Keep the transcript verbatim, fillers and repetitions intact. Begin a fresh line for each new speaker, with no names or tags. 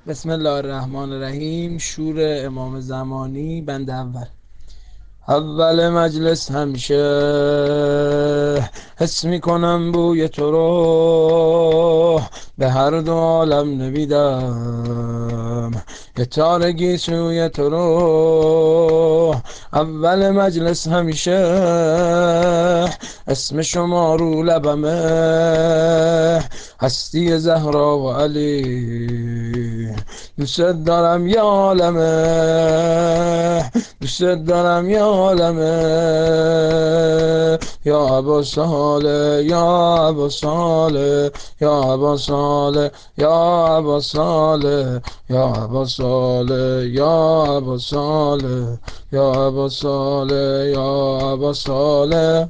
بسم الله الرحمن الرحیم. شور امام زمانی، بند اول. اول مجلس همیشه حس میکنم بوی تو رو، به هر دو عالم نمیدم یه تارگی سوی تو رو. اول مجلس همیشه اسم شما رو لبمه، هستی زهرا و علی. دوست دارم یا عالمه، دوست دارم یا عالمه، یا ابا صالح یا ابا صالح یا ابا صالح یا ابا صالح یا ابا صالح یا ابا صالح یا ابا صالح یا ابا صالح.